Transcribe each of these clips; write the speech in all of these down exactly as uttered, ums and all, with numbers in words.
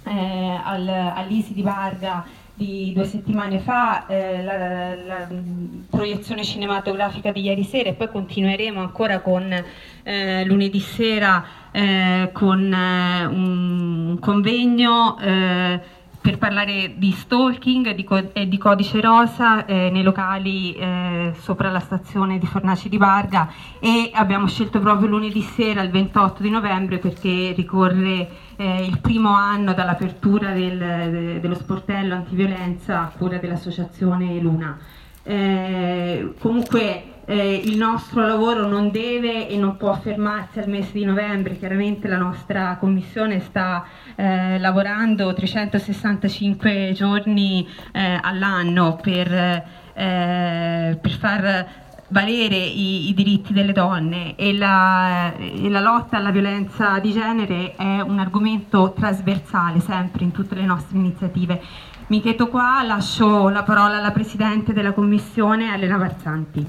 eh, al, all'I S I di Barga di due settimane fa, eh, la, la proiezione cinematografica di ieri sera, e poi continueremo ancora con eh, lunedì sera eh, con eh, un convegno eh, per parlare di stalking di co- e di codice rosa eh, nei locali eh, sopra la stazione di Fornaci di Barga, e abbiamo scelto proprio lunedì sera, il ventotto di novembre, perché ricorre eh, il primo anno dall'apertura del, de, dello sportello antiviolenza a cura dell'associazione Luna. Eh, comunque eh, il nostro lavoro non deve e non può fermarsi al mese di novembre. Chiaramente la nostra commissione sta eh, lavorando trecentosessantacinque giorni eh, all'anno per, eh, per far valere i, i diritti delle donne, e la, e la lotta alla violenza di genere è un argomento trasversale sempre in tutte le nostre iniziative. Mi cheto qua, lascio la parola alla Presidente della Commissione, Elena Varzanti.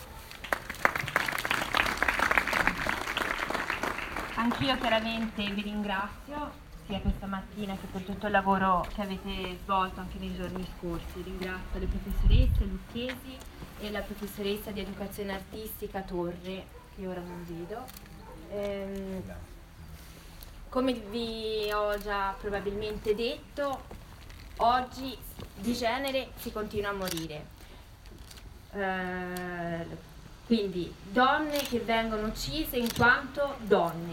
Anch'io chiaramente vi ringrazio, sia questa mattina che per tutto il lavoro che avete svolto anche nei giorni scorsi. Ringrazio le professoresse Lucchesi e la professoressa di Educazione Artistica Torre, che ora non vedo. Ehm, come vi ho già probabilmente detto, oggi di genere si continua a morire. Eh, quindi donne che vengono uccise in quanto donne,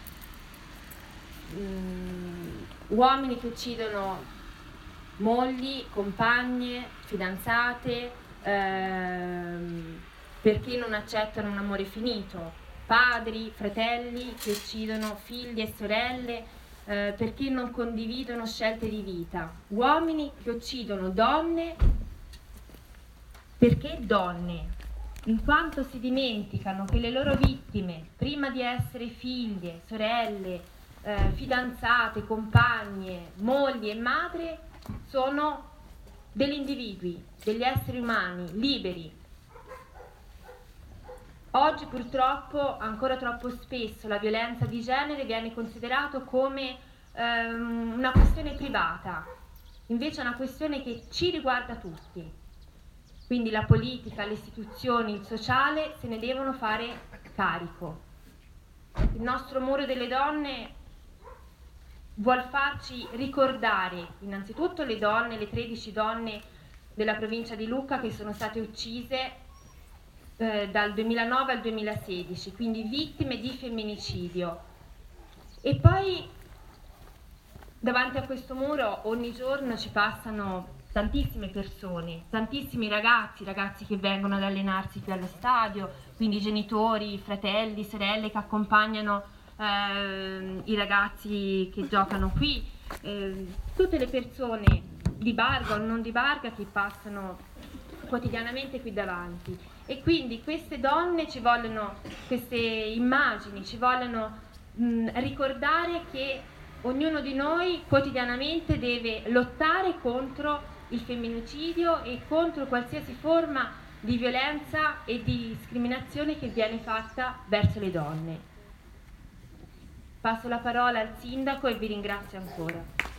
mm, uomini che uccidono mogli, compagne, fidanzate, ehm, perché non accettano un amore finito, padri, fratelli che uccidono figli e sorelle eh, perché non condividono scelte di vita, uomini che uccidono donne perché donne, in quanto si dimenticano che le loro vittime, prima di essere figlie, sorelle, eh, fidanzate, compagne, mogli e madri, sono degli individui, degli esseri umani liberi. Oggi purtroppo, ancora troppo spesso, la violenza di genere viene considerato come ehm, una questione privata, invece è una questione che ci riguarda tutti. Quindi la politica, le istituzioni, il sociale se ne devono fare carico. Il nostro Muro delle Donne vuol farci ricordare innanzitutto le donne, le tredici donne della provincia di Lucca che sono state uccise eh, dal duemilanove al duemilasedici, quindi vittime di femminicidio. E poi davanti a questo muro ogni giorno ci passano tantissime persone, tantissimi ragazzi, ragazzi che vengono ad allenarsi qui allo stadio, quindi genitori, fratelli, sorelle che accompagnano eh, i ragazzi che giocano qui, eh, tutte le persone di Barga o non di Barga che passano quotidianamente qui davanti. E quindi queste donne ci vogliono, queste immagini ci vogliono mh, ricordare che ognuno di noi quotidianamente deve lottare contro il femminicidio e contro qualsiasi forma di violenza e di discriminazione che viene fatta verso le donne. Passo la parola al sindaco e vi ringrazio ancora.